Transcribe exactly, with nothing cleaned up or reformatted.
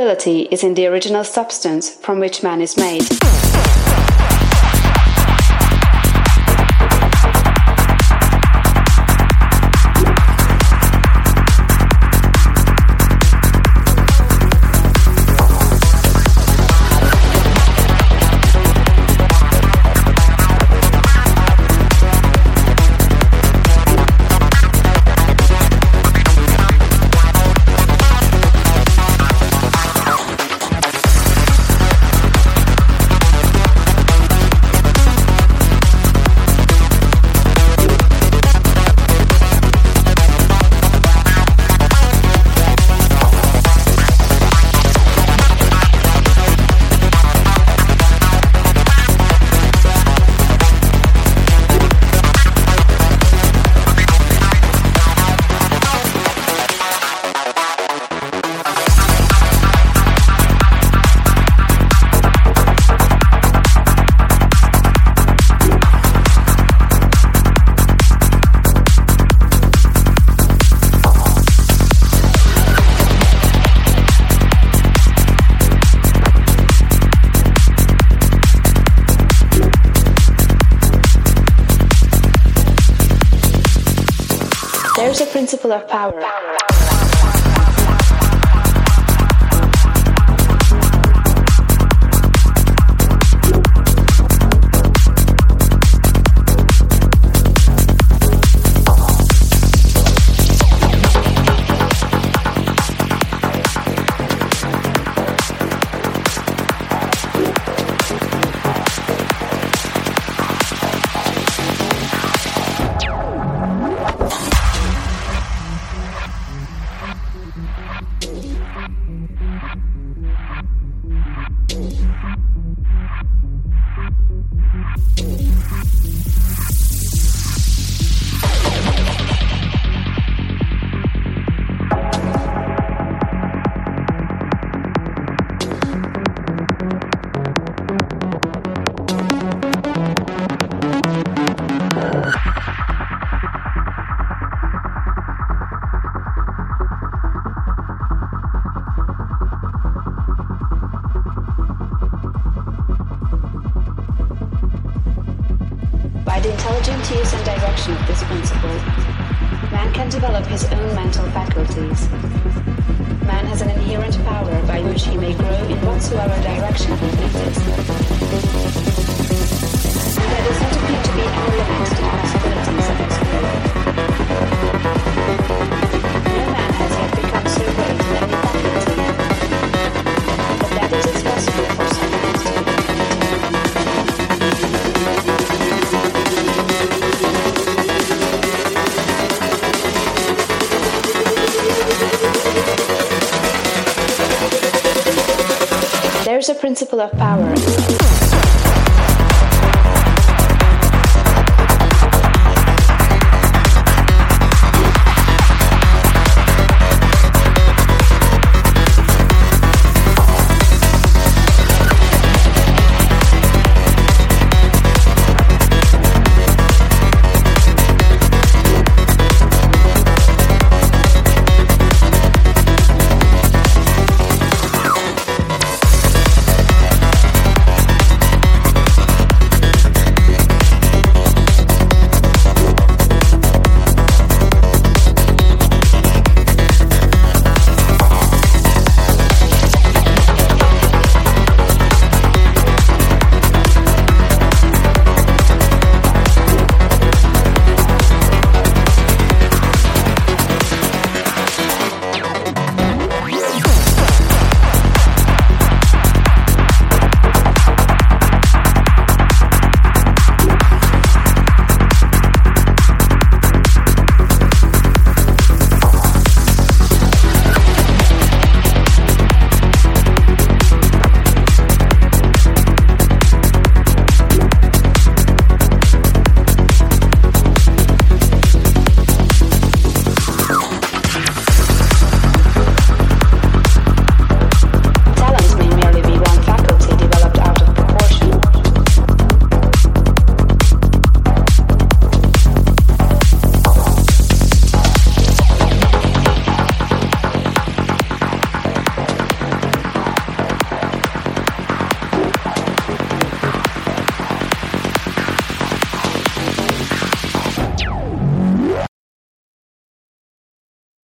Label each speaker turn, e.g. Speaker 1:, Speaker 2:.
Speaker 1: responsibility is in the original substance from which man is made. There's a principle of power. By the intelligent use and direction of this principle, man can develop his own mental faculties. Man has an inherent power by which he may grow in whatsoever direction he pleases. And there does not appear to be any limit to the possibilities of his growth. No man has yet become so great in any faculty, but that it is possible for some men to become There's a principle of power.